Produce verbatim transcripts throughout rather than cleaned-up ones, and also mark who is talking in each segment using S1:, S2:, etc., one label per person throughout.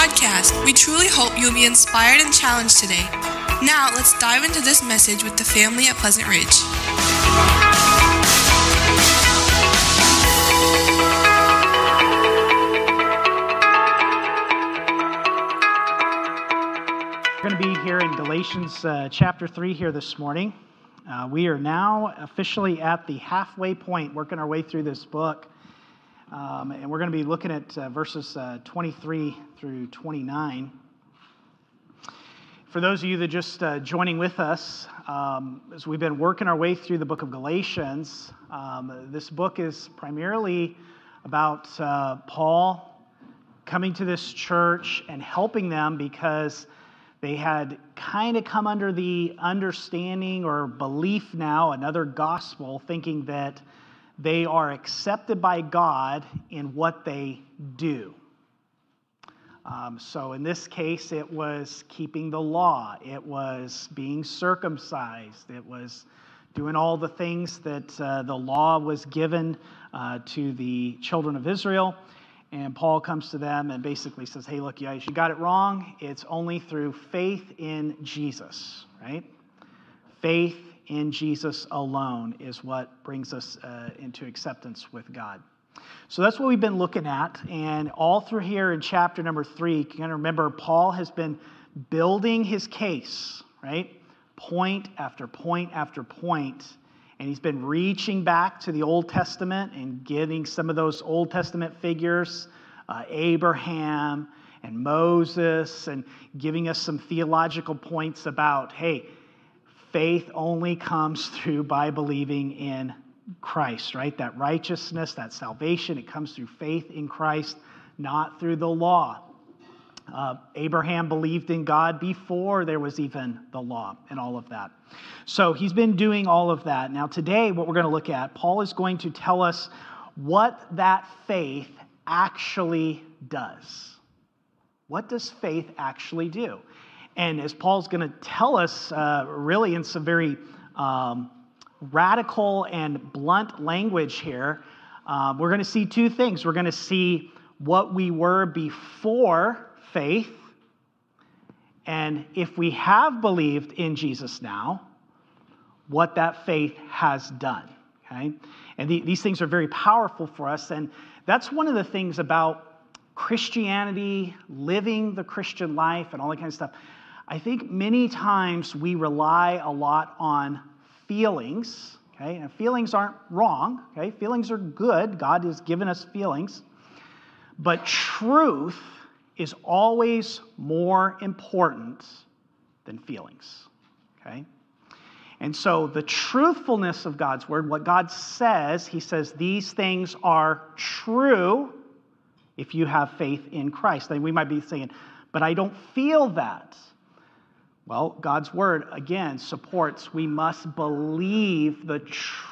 S1: podcast. We truly hope you'll be inspired and challenged today. Now, let's dive into this message with the family at Pleasant Ridge.
S2: We're going to be here in Galatians uh, chapter three here this morning. Uh, we are now officially at the halfway point, working our way through this book. Um, and we're going to be looking at uh, verses uh, twenty-three through twenty-nine. For those of you that are just uh, joining with us, um, as we've been working our way through the book of Galatians, um, this book is primarily about uh, Paul coming to this church and helping them because they had kind of come under the understanding or belief now, another gospel, thinking that they are accepted by God in what they do. Um, so in this case, it was keeping the law. It was being circumcised. It was doing all the things that uh, the law was given uh, to the children of Israel. And Paul comes to them and basically says, hey, look, guys, you got it wrong. It's only through faith in Jesus, right? Faith in Jesus alone is what brings us uh, into acceptance with God. So that's what we've been looking at. And all through here in chapter number three, you can remember Paul has been building his case, right? Point after point after point. And he's been reaching back to the Old Testament and getting some of those Old Testament figures, uh, Abraham and Moses, and giving us some theological points about, hey, faith only comes through by believing in Christ, right? That righteousness, that salvation, it comes through faith in Christ, not through the law. Uh, Abraham believed in God before there was even the law and all of that. So he's been doing all of that. Now today, what we're going to look at, Paul is going to tell us what that faith actually does. What does faith actually do? And as Paul's going to tell us, uh, really in some very um, radical and blunt language here, uh, we're going to see two things. We're going to see what we were before faith, and if we have believed in Jesus now, what that faith has done. Okay, and the, these things are very powerful for us, and that's one of the things about Christianity, living the Christian life, and all that kind of stuff. I think many times we rely a lot on feelings, okay? And feelings aren't wrong, okay? Feelings are good. God has given us feelings. But truth is always more important than feelings, okay? And so the truthfulness of God's word, what God says, he says these things are true if you have faith in Christ. Then we might be saying, but I don't feel that. Well, God's word, again, supports we must believe the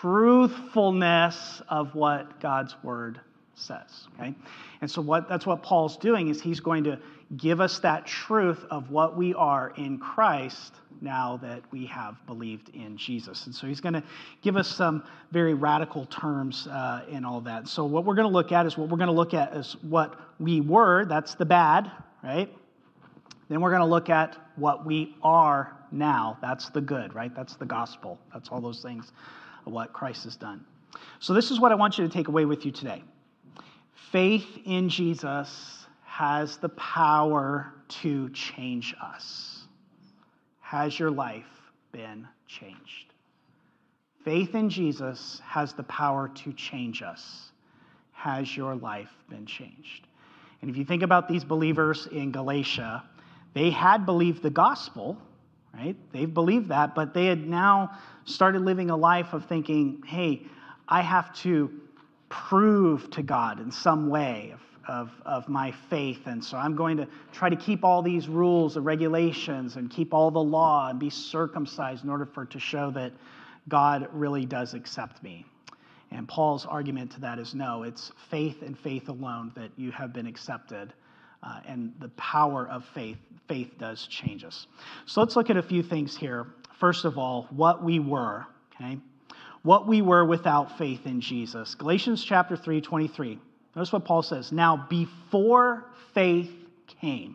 S2: truthfulness of what God's word says, okay? And so what that's what Paul's doing is he's going to give us that truth of what we are in Christ now that we have believed in Jesus. And so he's going to give us some very radical terms uh, in all that. So what we're going to look at is what we're going to look at is what we were, that's the bad, right? Then we're going to look at what we are now. That's the good, right? That's the gospel. That's all those things of what Christ has done. So this is what I want you to take away with you today. Faith in Jesus has the power to change us. Has your life been changed? Faith in Jesus has the power to change us. Has your life been changed? And if you think about these believers in Galatia, they had believed the gospel, right? They've believed that, but they had now started living a life of thinking, hey, I have to prove to God in some way of, of, of my faith, and so I'm going to try to keep all these rules and regulations and keep all the law and be circumcised in order for to show that God really does accept me. And Paul's argument to that is no, it's faith and faith alone that you have been accepted. Uh, and the power of faith, faith does change us. So let's look at a few things here. First of all, what we were, okay? What we were without faith in Jesus. Galatians chapter three, twenty-three. Notice what Paul says. Now, before faith came,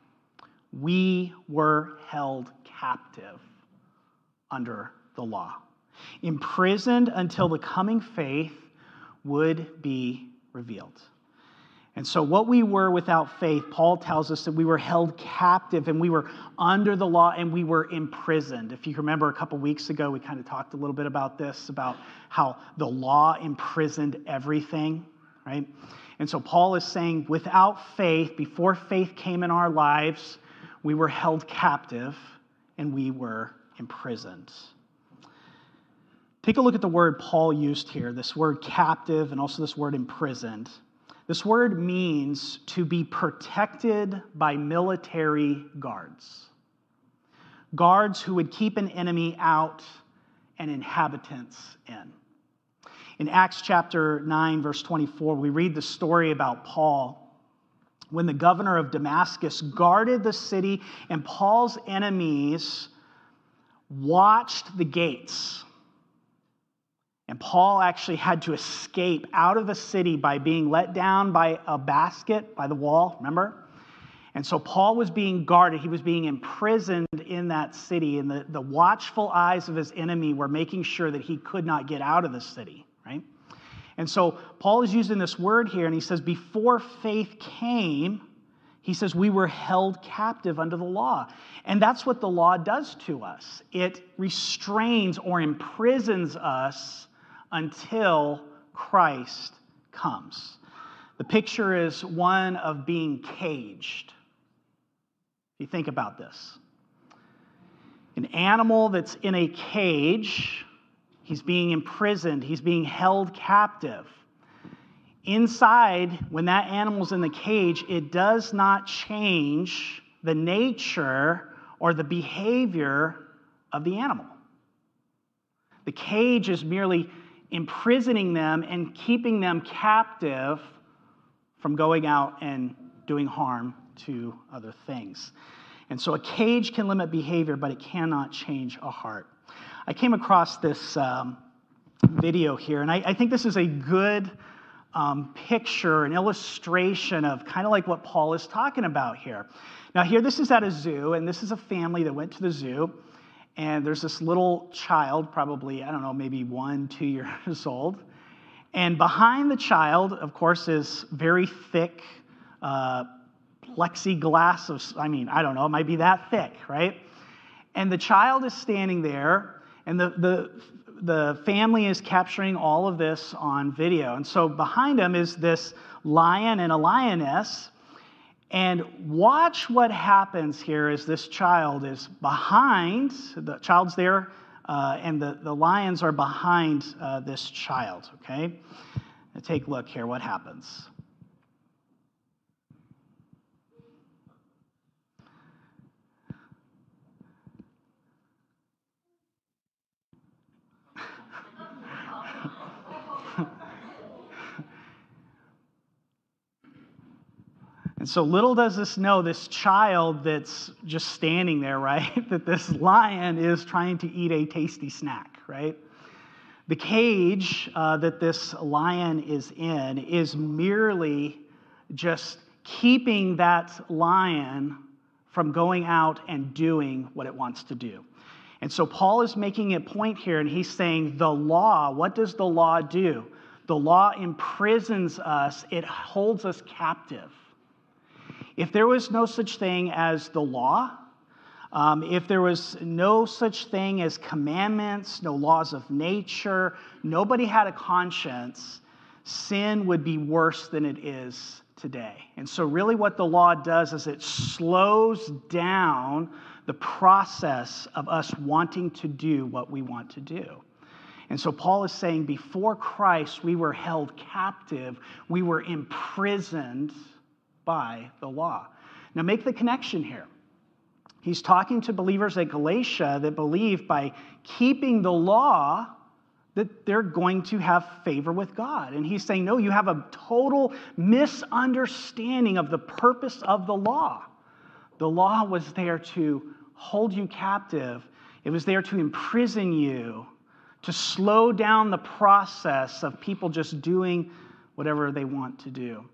S2: we were held captive under the law, imprisoned until the coming faith would be revealed. And so what we were without faith, Paul tells us that we were held captive and we were under the law and we were imprisoned. If you remember a couple weeks ago, we kind of talked a little bit about this, about how the law imprisoned everything, right? And so Paul is saying without faith, before faith came in our lives, we were held captive and we were imprisoned. Take a look at the word Paul used here, this word captive and also this word imprisoned. This word means to be protected by military guards. Guards who would keep an enemy out and inhabitants in. In Acts chapter nine, verse twenty-four, we read the story about Paul when the governor of Damascus guarded the city and Paul's enemies watched the gates. And Paul actually had to escape out of the city by being let down by a basket by the wall, remember? And so Paul was being guarded. He was being imprisoned in that city, and the, the watchful eyes of his enemy were making sure that he could not get out of the city, right? And so Paul is using this word here, and he says, before faith came, he says, we were held captive under the law. And that's what the law does to us. It restrains or imprisons us until Christ comes. The picture is one of being caged. If you think about this, an animal that's in a cage, he's being imprisoned, he's being held captive. Inside, when that animal's in the cage, it does not change the nature or the behavior of the animal. The cage is merely imprisoning them and keeping them captive from going out and doing harm to other things. And so a cage can limit behavior, but it cannot change a heart. I came across this um, video here, and I, I think this is a good um, picture, an illustration of kind of like what Paul is talking about here. Now here, this is at a zoo, and this is a family that went to the zoo. And there's this little child, probably, I don't know, maybe one, two years old. And behind the child, of course, is very thick uh, plexiglass of, I mean, I don't know, it might be that thick, right? And the child is standing there, and the, the, the family is capturing all of this on video. And so behind them is this lion and a lioness. And watch what happens here as this child is behind, the child's there, uh, and the, the lions are behind uh, this child, okay? Now take a look here, what happens. And so little does this know, this child that's just standing there, right, that this lion is trying to eat a tasty snack, right? The cage uh, that this lion is in is merely just keeping that lion from going out and doing what it wants to do. And so Paul is making a point here, and he's saying the law, what does the law do? The law imprisons us, it holds us captive. If there was no such thing as the law, um, if there was no such thing as commandments, no laws of nature, nobody had a conscience, sin would be worse than it is today. And so really what the law does is it slows down the process of us wanting to do what we want to do. And so Paul is saying before Christ, we were held captive, we were imprisoned by the law. Now make the connection here. He's talking to believers at Galatia that believe by keeping the law that they're going to have favor with God. And he's saying, no, you have a total misunderstanding of the purpose of the law. The law was there to hold you captive. It was there to imprison you, to slow down the process of people just doing whatever they want to do.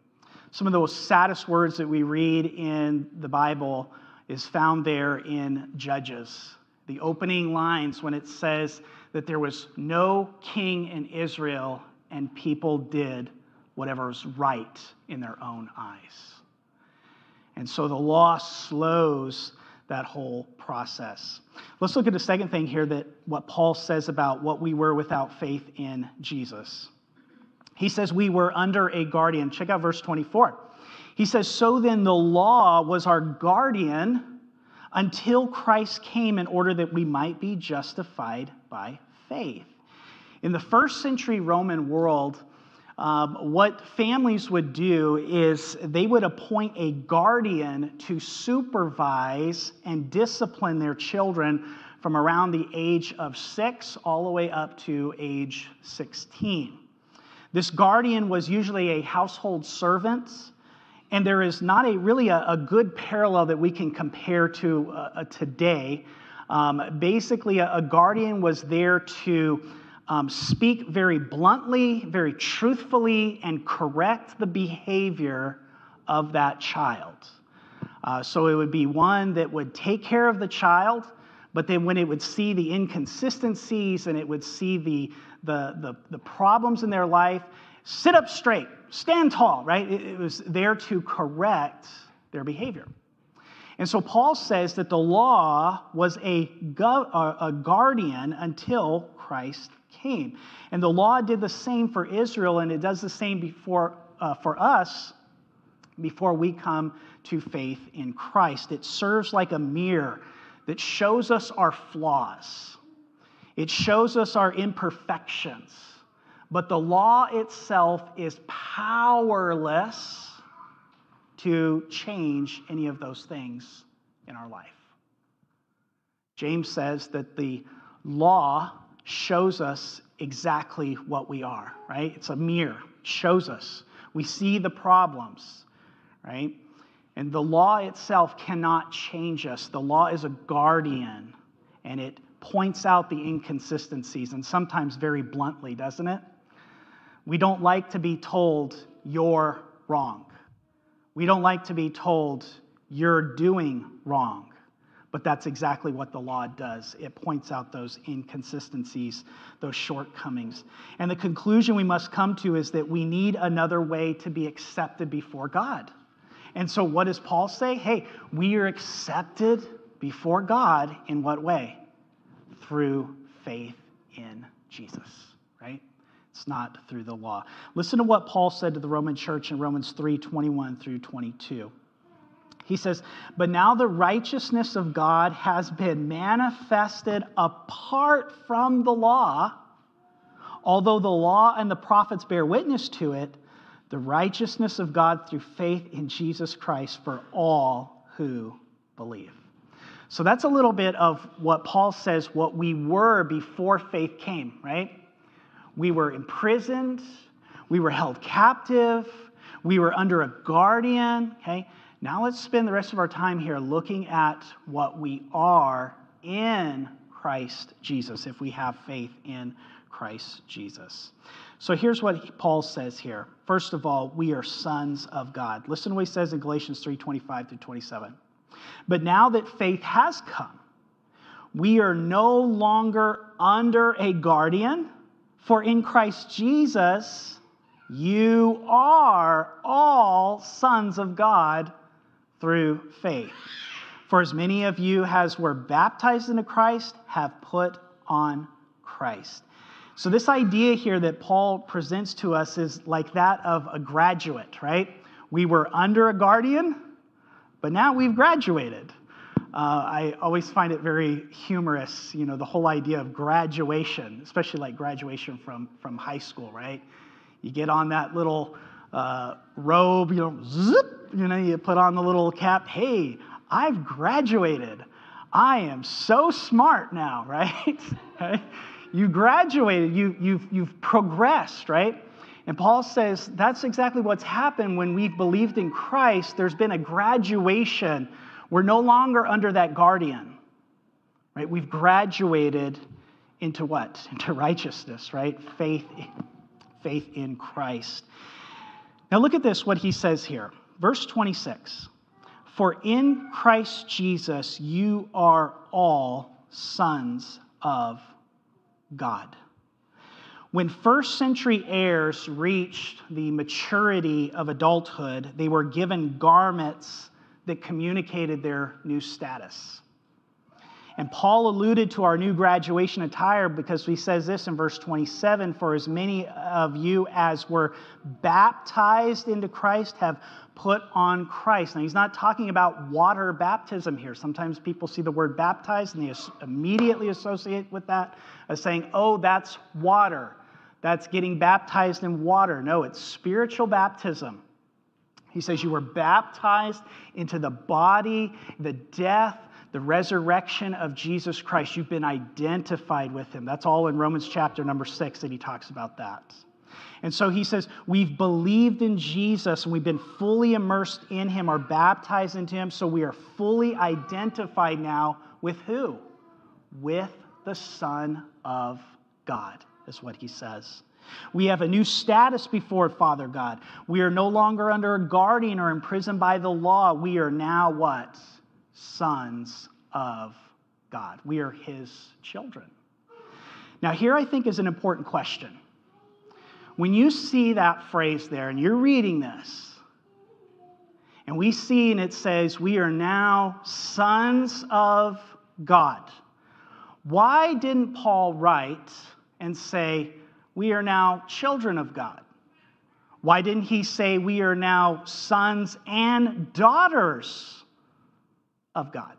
S2: Some of the most saddest words that we read in the Bible is found there in Judges. The opening lines when it says that there was no king in Israel and people did whatever was right in their own eyes. And so the law slows that whole process. Let's look at the second thing here, that what Paul says about what we were without faith in Jesus. He says we were under a guardian. Check out verse twenty-four. He says, so then the law was our guardian until Christ came in order that we might be justified by faith. In the first century Roman world, um, what families would do is they would appoint a guardian to supervise and discipline their children from around the age of six all the way up to age sixteen. This guardian was usually a household servant, and there is not a really a, a good parallel that we can compare to uh, today. Um, basically, a, a guardian was there to um, speak very bluntly, very truthfully, and correct the behavior of that child. Uh, so it would be one that would take care of the child, but then when it would see the inconsistencies and it would see the The, the, the problems in their life, sit up straight, stand tall, right? It, it was there to correct their behavior. And so Paul says that the law was a, gu- a guardian until Christ came. And the law did the same for Israel, and it does the same before, uh, for us before we come to faith in Christ. It serves like a mirror that shows us our flaws. It shows us our imperfections, but the law itself is powerless to change any of those things in our life. James says that the law shows us exactly what we are, right? It's a mirror. It shows us. We see the problems, right? And the law itself cannot change us. The law is a guardian, and it points out the inconsistencies, and sometimes very bluntly, doesn't it? We don't like to be told you're wrong. We don't like to be told you're doing wrong. But that's exactly what the law does. It points out those inconsistencies, those shortcomings. And the conclusion we must come to is that we need another way to be accepted before God. And so what does Paul say? Hey, we are accepted before God in what way? Through faith in Jesus, right? It's not through the law. Listen to what Paul said to the Roman church in Romans three, twenty-one through twenty-two. He says, but now the righteousness of God has been manifested apart from the law. Although the law and the prophets bear witness to it, the righteousness of God through faith in Jesus Christ for all who believe. So that's a little bit of what Paul says what we were before faith came, right? We were imprisoned. We were held captive. We were under a guardian, okay? Now let's spend the rest of our time here looking at what we are in Christ Jesus, if we have faith in Christ Jesus. So here's what Paul says here. First of all, we are sons of God. Listen to what he says in Galatians three, twenty-five through twenty-seven. But now that faith has come, we are no longer under a guardian, for in Christ Jesus, you are all sons of God through faith. For as many of you as were baptized into Christ have put on Christ. So this idea here that Paul presents to us is like that of a graduate, right? We were under a guardian, but now we've graduated. Uh, I always find it very humorous, you know, the whole idea of graduation, especially like graduation from, from high school, right? You get on that little uh, robe, you know, zip, you know, you put on the little cap. Hey, I've graduated. I am so smart now, right? right? You graduated. You, you've, you've progressed, right? And Paul says that's exactly what's happened when we've believed in Christ. There's been a graduation. We're no longer under that guardian, right? We've graduated into what? Into righteousness, right? Faith, faith in Christ. Now look at this, what he says here. Verse twenty-six. For in Christ Jesus you are all sons of God. When first century heirs reached the maturity of adulthood, they were given garments that communicated their new status. And Paul alluded to our new graduation attire because he says this in verse twenty-seven, for as many of you as were baptized into Christ have put on Christ. Now, he's not talking about water baptism here. Sometimes people see the word baptized and they immediately associate with that as saying, oh, that's water. That's getting baptized in water. No, it's spiritual baptism. He says you were baptized into the body, the death, the resurrection of Jesus Christ. You've been identified with him. That's all in Romans chapter number six that he talks about that. And so he says, we've believed in Jesus and we've been fully immersed in him, are baptized into him, so we are fully identified now with who? With the Son of God, is what he says. We have a new status before Father God. We are no longer under a guardian or imprisoned by the law. We are now what? Sons of God. We are his children. Now here I think is an important question. When you see that phrase there and you're reading this, and we see and it says we are now sons of God, why didn't Paul write and say we are now children of God? Why didn't he say we are now sons and daughters of God?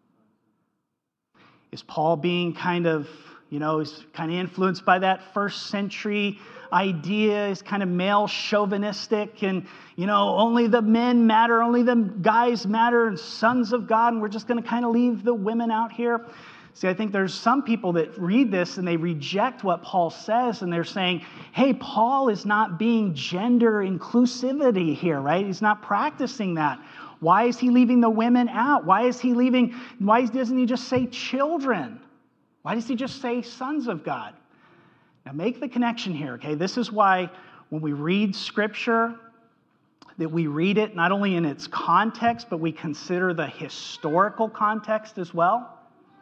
S2: Is Paul being kind of, you know, is kind of influenced by that first century idea, is kind of male chauvinistic and, you know, only the men matter, only the guys matter, and sons of God, and we're just going to kind of leave the women out here? See, I think there's some people that read this and they reject what Paul says, and they're saying, hey, Paul is not being gender inclusivity here, right? He's not practicing that. Why is he leaving the women out? Why is he leaving, why doesn't he just say children? Why does he just say sons of God? Now make the connection here, okay? This is why when we read Scripture, that we read it not only in its context, but we consider the historical context as well.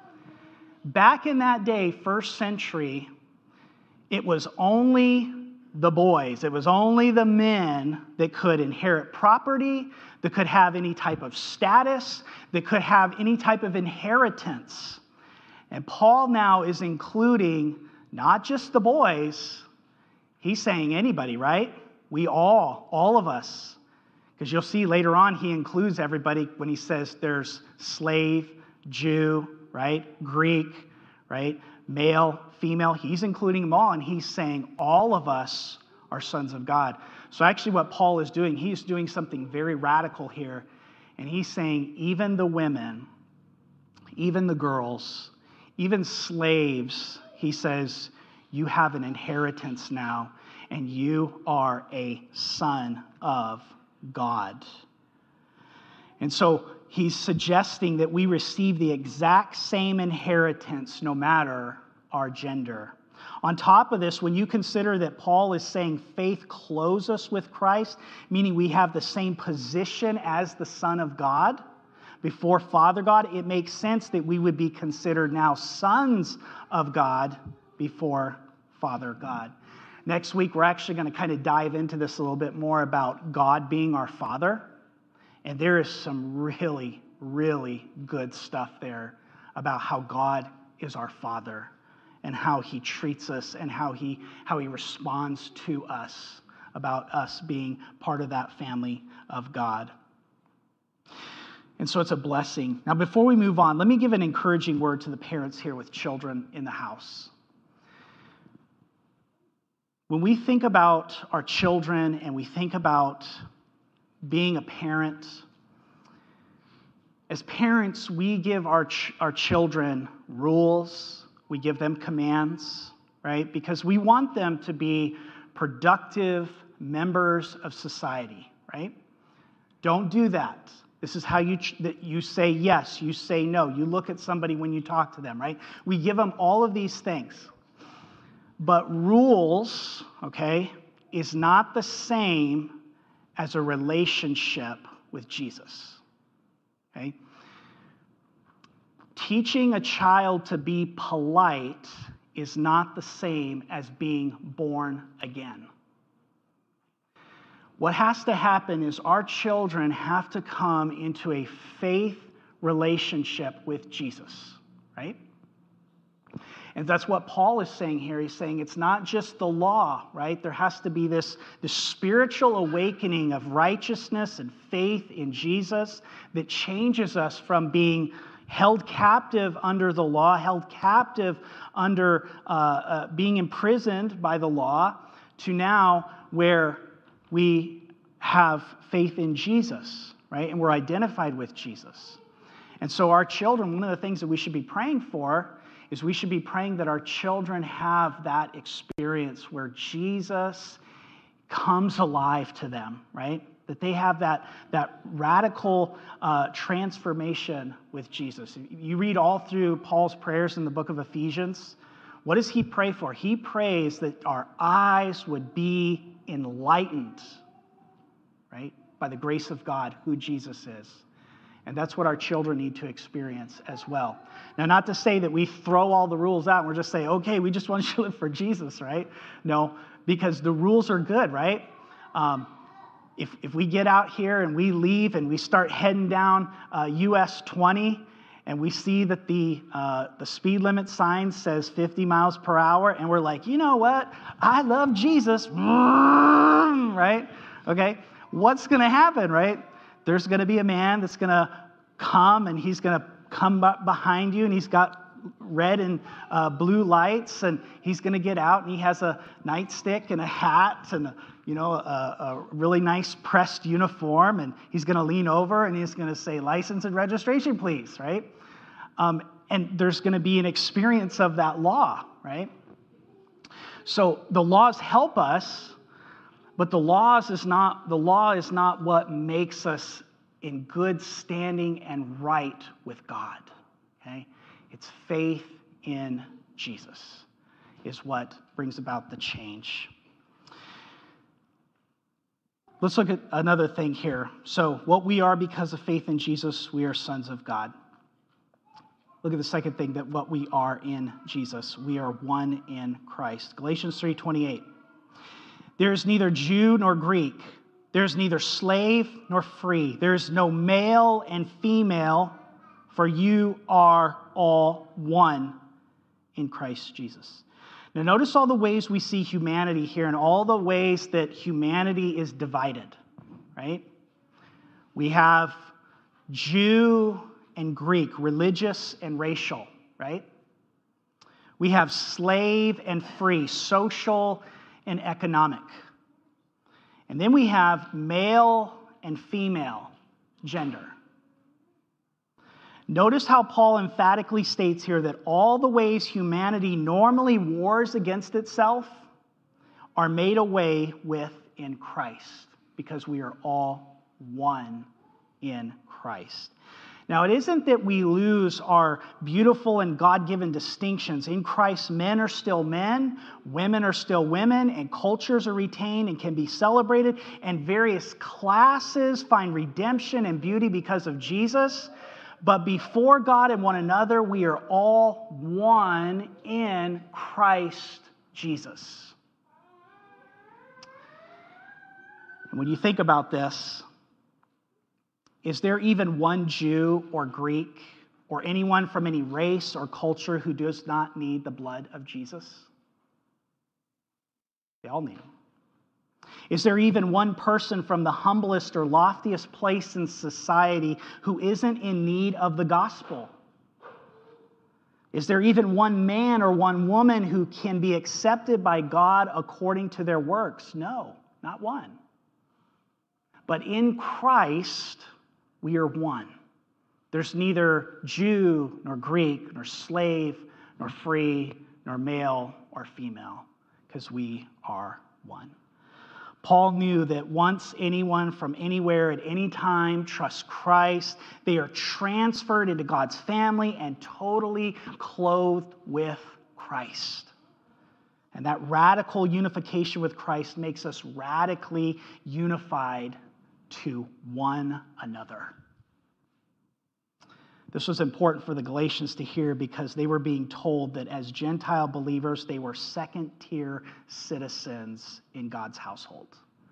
S2: Back in that day, first century, it was only the boys, it was only the men that could inherit property, that could have any type of status, that could have any type of inheritance. And Paul now is including not just the boys, he's saying anybody, right? We all, all of us. Because you'll see later on he includes everybody when he says there's slave, Jew, right? Greek, right? Male, female. He's including them all, and he's saying all of us are sons of God. So actually what Paul is doing, he's doing something very radical here. And he's saying even the women, even the girls, even slaves, he says, you have an inheritance now, and you are a son of God. And so he's suggesting that we receive the exact same inheritance no matter our gender. On top of this, when you consider that Paul is saying faith clothes us with Christ, meaning we have the same position as the Son of God before Father God, it makes sense that we would be considered now sons of God before Father God. Next week, we're actually going to kind of dive into this a little bit more about God being our Father. And there is some really, really good stuff there about how God is our Father and how he treats us and how he, how he responds to us, about us being part of that family of God. And so it's a blessing. Now, before we move on, let me give an encouraging word to the parents here with children in the house. When we think about our children and we think about being a parent, as parents, we give our, ch- our children rules, we give them commands, right? Because we want them to be productive members of society, right? Don't do that. This is how you ch- that you say yes, you say no. You look at somebody when you talk to them, right? We give them all of these things. But rules, okay, is not the same as a relationship with Jesus. Okay? Teaching a child to be polite is not the same as being born again. What has to happen is our children have to come into a faith relationship with Jesus, right? And that's what Paul is saying here. He's saying it's not just the law, right? There has to be this, this spiritual awakening of righteousness and faith in Jesus that changes us from being held captive under the law, held captive under uh, uh, being imprisoned by the law, to now where we have faith in Jesus, right? And we're identified with Jesus. And so our children, one of the things that we should be praying for is we should be praying that our children have that experience where Jesus comes alive to them, right? That they have that, that radical uh, transformation with Jesus. You read all through Paul's prayers in the book of Ephesians. What does he pray for? He prays that our eyes would be enlightened, right? By the grace of God, who Jesus is. And that's what our children need to experience as well. Now, not to say that we throw all the rules out and we're just saying, okay, we just want you to live for Jesus, right? No, because the rules are good, right? Um, if, if we get out here and we leave and we start heading down uh, U S twenty and we see that the, uh, the speed limit sign says fifty miles per hour and we're like, you know what? I love Jesus, right? Okay, what's going to happen, right? There's going to be a man that's going to come and he's going to come up behind you and he's got red and uh, blue lights and he's going to get out and he has a nightstick and a hat and a, you know, a, a really nice pressed uniform and he's going to lean over and he's going to say, license and registration, please, right? Um, and there's going to be an experience of that law, right? So the laws help us. But the laws is not, the law is not what makes us in good standing and right with God. Okay? It's faith in Jesus is what brings about the change. Let's look at another thing here. So what we are because of faith in Jesus, we are sons of God. Look at the second thing, that what we are in Jesus. We are one in Christ. Galatians three twenty-eight. There is neither Jew nor Greek. There is neither slave nor free. There is no male and female, for you are all one in Christ Jesus. Now notice all the ways we see humanity here and all the ways that humanity is divided, right? We have Jew and Greek, religious and racial, right? We have slave and free, social and economic. And then we have male and female, gender. Notice how Paul emphatically states here that all the ways humanity normally wars against itself are made away with in Christ, because we are all one in Christ. Now, it isn't that we lose our beautiful and God-given distinctions. In Christ, men are still men, women are still women, and cultures are retained and can be celebrated, and various classes find redemption and beauty because of Jesus. But before God and one another, we are all one in Christ Jesus. And when you think about this, is there even one Jew or Greek or anyone from any race or culture who does not need the blood of Jesus? They all need him. Is there even one person from the humblest or loftiest place in society who isn't in need of the gospel? Is there even one man or one woman who can be accepted by God according to their works? No, not one. But in Christ, we are one. There's neither Jew nor Greek nor slave nor free nor male or female, because we are one. Paul knew that once anyone from anywhere at any time trusts Christ, they are transferred into God's family and totally clothed with Christ. And And that radical unification with Christ makes us radically unified to one another. This was important for the Galatians to hear because they were being told that as Gentile believers, they were second-tier citizens in God's household.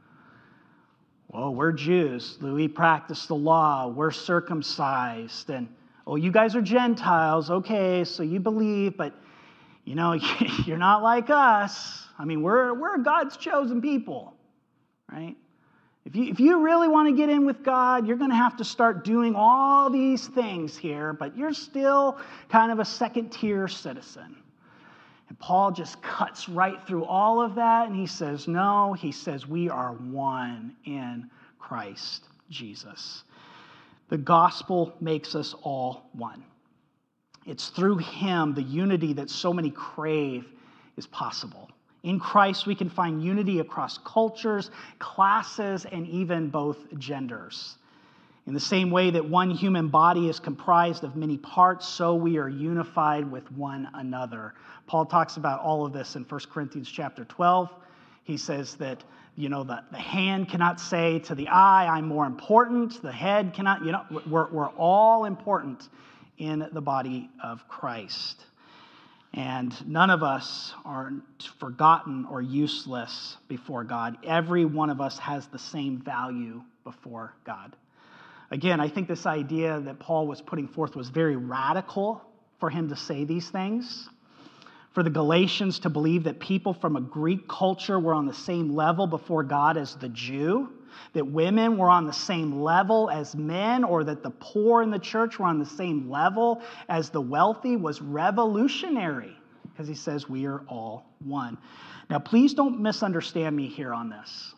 S2: Well, we're Jews. We practice the law. We're circumcised. And, oh, you guys are Gentiles. Okay, so you believe, but, you know, you're not like us. I mean, we're, we're God's chosen people, right? If you, if you really want to get in with God, you're going to have to start doing all these things here, but you're still kind of a second-tier citizen. And Paul just cuts right through all of that, and he says, no, he says, we are one in Christ Jesus. The gospel makes us all one. It's through him, the unity that so many crave is possible. In Christ, we can find unity across cultures, classes, and even both genders. In the same way that one human body is comprised of many parts, so we are unified with one another. Paul talks about all of this in First Corinthians chapter twelve. He says that, you know, the, the hand cannot say to the eye, I'm more important. The head cannot, you know, we're, we're all important in the body of Christ. And none of us are forgotten or useless before God. Every one of us has the same value before God. Again, I think this idea that Paul was putting forth was very radical for him to say these things. For the Galatians to believe that people from a Greek culture were on the same level before God as the Jew, that women were on the same level as men, or that the poor in the church were on the same level as the wealthy, was revolutionary, because he says we are all one. Now, please don't misunderstand me here on this.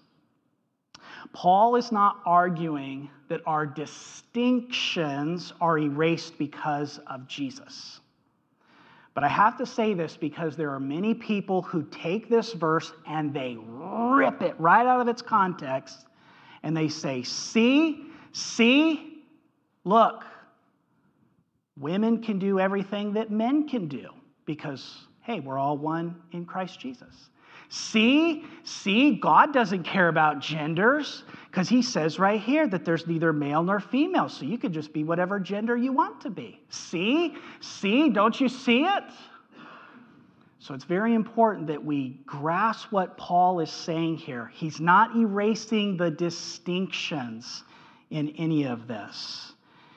S2: Paul is not arguing that our distinctions are erased because of Jesus. But I have to say this because there are many people who take this verse and they rip it right out of its context, and they say, see, see, look, women can do everything that men can do because, hey, we're all one in Christ Jesus. See, see, God doesn't care about genders because he says right here that there's neither male nor female, so you could just be whatever gender you want to be. See, see, don't you see it? So it's very important that we grasp what Paul is saying here. He's not erasing the distinctions in any of this.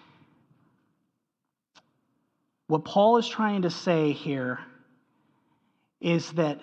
S2: What Paul is trying to say here is that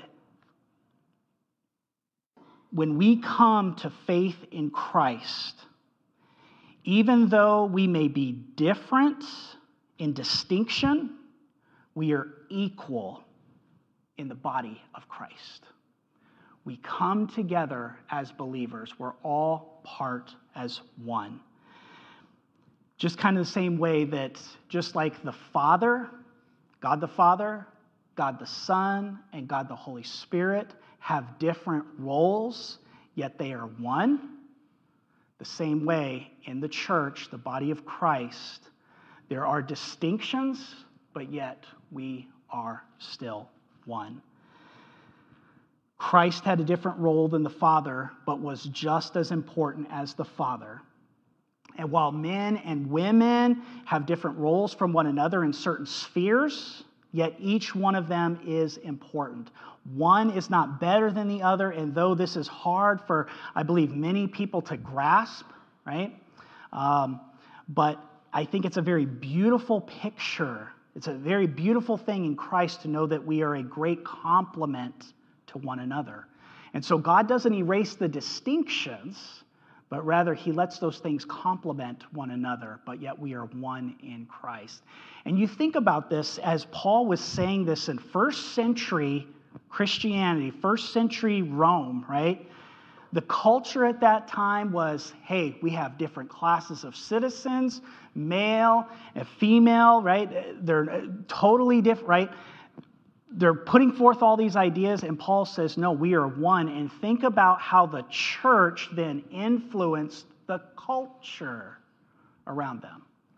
S2: when we come to faith in Christ, even though we may be different in distinction, we are equal in the body of Christ. We come together as believers. We're all part as one. Just kind of the same way that just like the Father, God the Father, God the Son, and God the Holy Spirit have different roles, yet they are one. The same way in the church, the body of Christ, there are distinctions, but yet we are still one. Christ had a different role than the Father, but was just as important as the Father. And while men and women have different roles from one another in certain spheres, yet each one of them is important. One is not better than the other, and though this is hard for, I believe, many people to grasp, right? Um, but I think it's a very beautiful picture. It's a very beautiful thing in Christ to know that we are a great complement to one another. And so God doesn't erase the distinctions, but rather he lets those things complement one another, but yet we are one in Christ. And you think about this as Paul was saying this in first century Christianity, first century Rome, right? The culture at that time was, hey, we have different classes of citizens, male and female, right? They're totally different, right? They're putting forth all these ideas, and Paul says, no, we are one. And think about how the church then influenced the culture around them.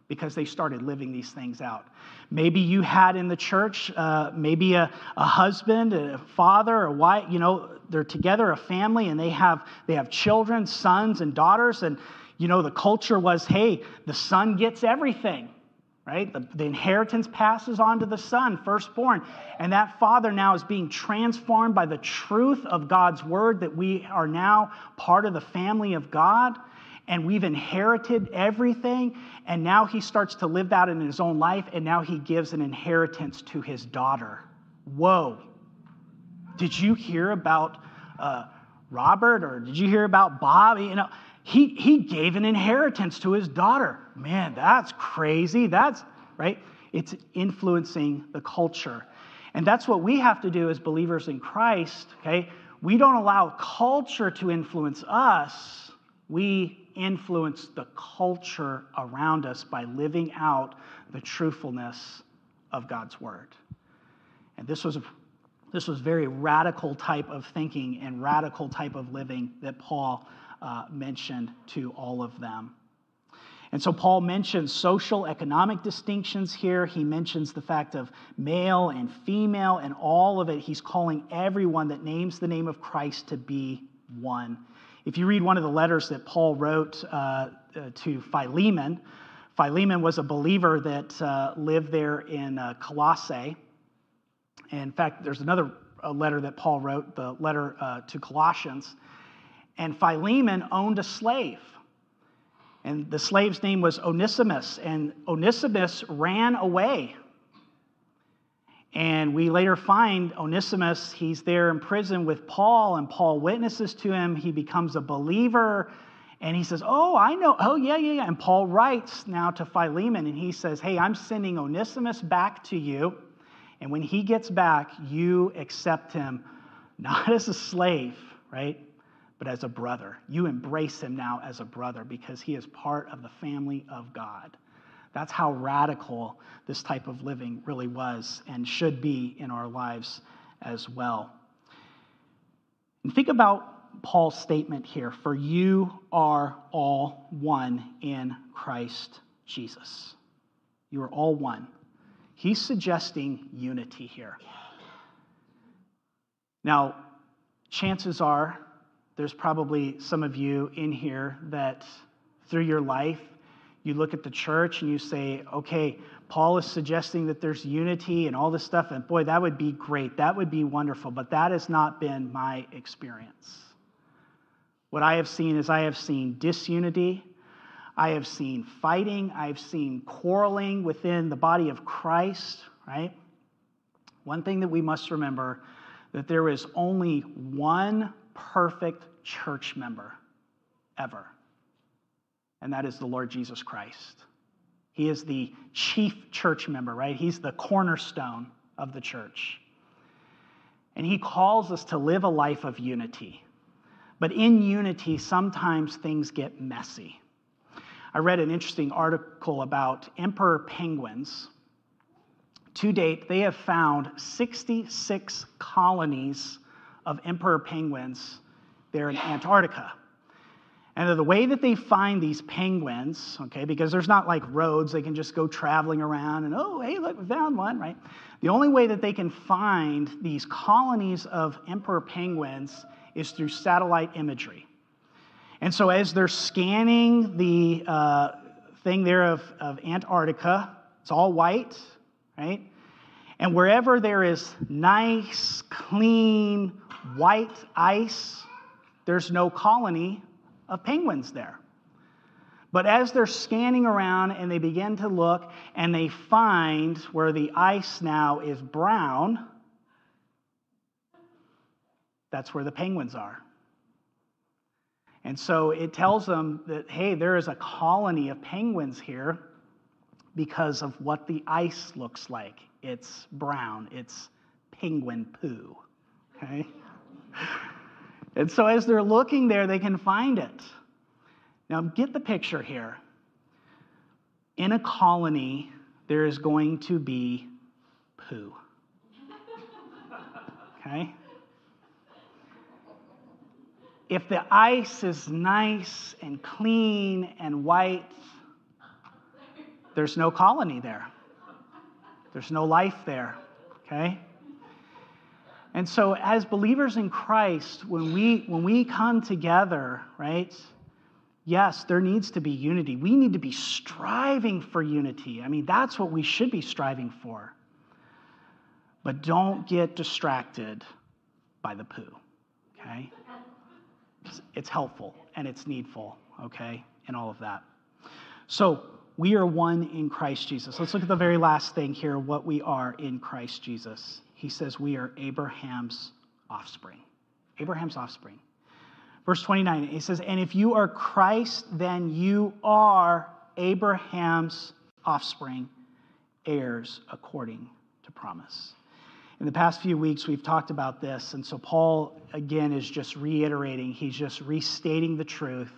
S2: because they started living these things out. Maybe you had in the church, uh, maybe a, a husband, a father, a wife, you know, they're together, a family, and they have they have children, sons and daughters, and, you know, the culture was, hey, the son gets everything, right? The, the inheritance passes on to the son, firstborn, and that father now is being transformed by the truth of God's word that we are now part of the family of God, and we've inherited everything, and now he starts to live that in his own life, and now he gives an inheritance to his daughter. Whoa. Did you hear about uh, Robert, or did you hear about Bob? You know, he, he gave an inheritance to his daughter. Man, that's crazy. That's, right? It's influencing the culture. And that's what we have to do as believers in Christ, okay? We don't allow culture to influence us. We influence the culture around us by living out the truthfulness of God's word. And this was a, this was very radical type of thinking and radical type of living that Paul uh, mentioned to all of them. And so Paul mentions social economic distinctions here. He mentions the fact of male and female and all of it. He's calling everyone that names the name of Christ to be one. If you read one of the letters that Paul wrote uh, uh, to Philemon, Philemon was a believer that uh, lived there in uh, Colossae. And in fact, there's another uh, letter that Paul wrote, the letter uh, to Colossians. And Philemon owned a slave. And the slave's name was Onesimus. And Onesimus ran away. And we later find Onesimus, he's there in prison with Paul, and Paul witnesses to him. He becomes a believer, and he says, oh, I know, oh, yeah, yeah, yeah. And Paul writes now to Philemon, and he says, hey, I'm sending Onesimus back to you, and when he gets back, you accept him, not as a slave, right, but as a brother. You embrace him now as a brother because he is part of the family of God. That's how radical this type of living really was and should be in our lives as well. And think about Paul's statement here, for you are all one in Christ Jesus. You are all one. He's suggesting unity here. Now, chances are there's probably some of you in here that through your life, you look at the church and you say, okay, Paul is suggesting that there's unity and all this stuff, and boy, that would be great. That would be wonderful, but that has not been my experience. What I have seen is I have seen disunity. I have seen fighting. I've seen quarreling within the body of Christ, right? One thing that we must remember, that there is only one perfect church member ever. And that is the Lord Jesus Christ. He is the chief church member, right? He's the cornerstone of the church. And he calls us to live a life of unity. But in unity, sometimes things get messy. I read an interesting article about emperor penguins. To date, they have found sixty-six colonies of emperor penguins there in Antarctica. And the way that they find these penguins, okay, because there's not like roads, they can just go traveling around and, oh, hey, look, we found one, right? The only way that they can find these colonies of emperor penguins is through satellite imagery. And so as they're scanning the uh, thing there of, of Antarctica, it's all white, right? And wherever there is nice, clean, white ice, there's no colony of penguins there. But as they're scanning around and they begin to look and they find where the ice now is brown, that's where the penguins are. And so it tells them that, hey, there is a colony of penguins here because of what the ice looks like. It's brown. It's penguin poo. Okay? And so as they're looking there, they can find it. Now, get the picture here. In a colony, there is going to be poo. Okay? If the ice is nice and clean and white, there's no colony there. There's no life there, okay? And so as believers in Christ, when we when we come together, right, yes, there needs to be unity. We need to be striving for unity. I mean, that's what we should be striving for. But don't get distracted by the poo, okay? It's helpful and it's needful, okay, in all of that. So we are one in Christ Jesus. Let's look at the very last thing here, what we are in Christ Jesus. He says we are Abraham's offspring. Abraham's offspring. Verse twenty-nine, he says, and if you are Christ, then you are Abraham's offspring, heirs according to promise. In the past few weeks, we've talked about this, and so Paul, again, is just reiterating, he's just restating the truth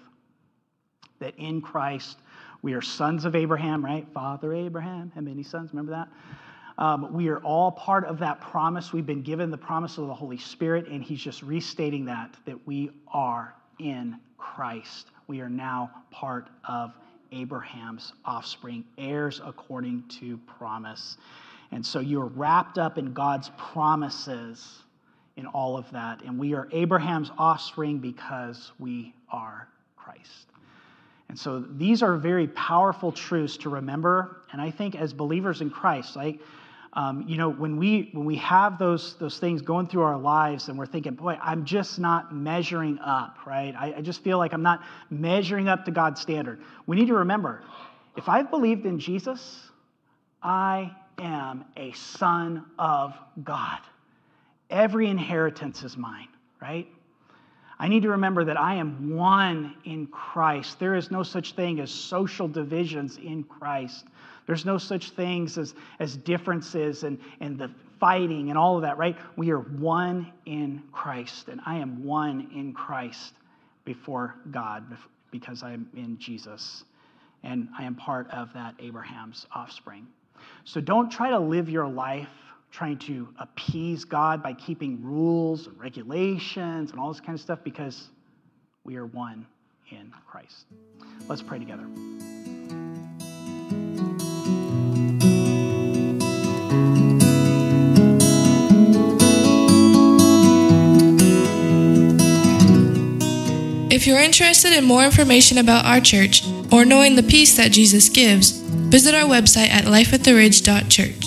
S2: that in Christ, we are sons of Abraham, right? Father Abraham had many sons, remember that? Um, we are all part of that promise. We've been given the promise of the Holy Spirit, and he's just restating that, that we are in Christ. We are now part of Abraham's offspring, heirs according to promise. And so you're wrapped up in God's promises in all of that. And we are Abraham's offspring because we are Christ. And so these are very powerful truths to remember. And I think as believers in Christ, like, um, you know, when we when we have those those things going through our lives and we're thinking, boy, I'm just not measuring up, right? I, I just feel like I'm not measuring up to God's standard. We need to remember, if I've believed in Jesus, I am a son of God. Every inheritance is mine, right? I need to remember that I am one in Christ. There is no such thing as social divisions in Christ. There's no such things as, as differences and, and the fighting and all of that, right? We are one in Christ, and I am one in Christ before God because I am in Jesus, and I am part of that Abraham's offspring. So don't try to live your life trying to appease God by keeping rules and regulations and all this kind of stuff, because we are one in Christ. Let's pray together.
S1: If you're interested in more information about our church or knowing the peace that Jesus gives, visit our website at life at the ridge dot church.